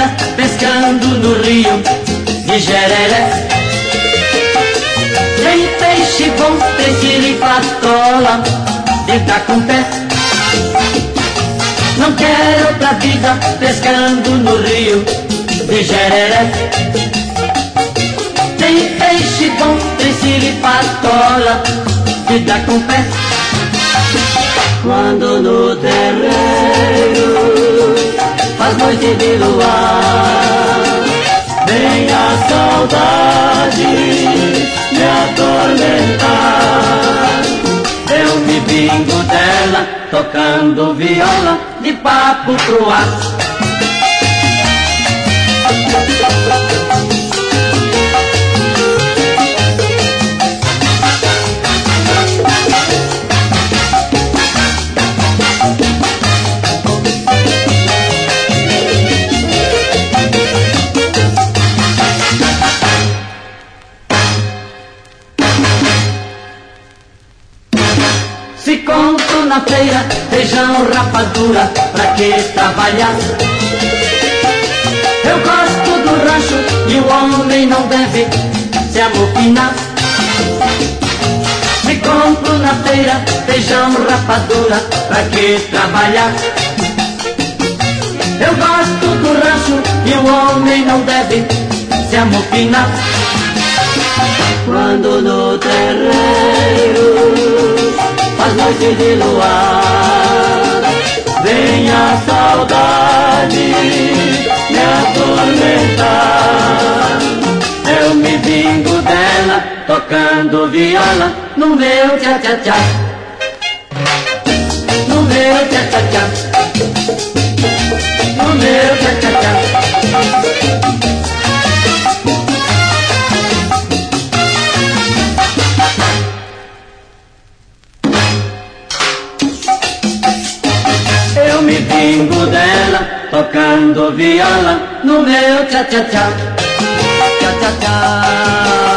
vida pescando no rio de Jereré. Tem peixe bom, tem siripatola, de Tacunté. Não quero outra vida pescando no rio de Jereré. Tem peixe bom, tem siripatola, de Tacunté. Quando no terreiro faz noite de luar, vem a saudade me atormentar. Eu me vingo dela tocando viola de papo pro ar. Se compro na feira feijão, rapadura, pra que trabalhar? Eu gosto do rancho e o homem não deve se amopinar. Se compro na feira feijão, rapadura, pra que trabalhar? Eu gosto do rancho e o homem não deve se amopinar. Quando no terreiro faz noite de luar, vem a saudade me atormentar. Eu me vingo dela tocando viola no meu tchá-tchá-tchá, no meu tchá-tchá-tchá, no meu tchá-tchá-tchá. Eu me vingo dela tocando viola no meu tchá-tchá-tchá, tchá-tchá-tchá.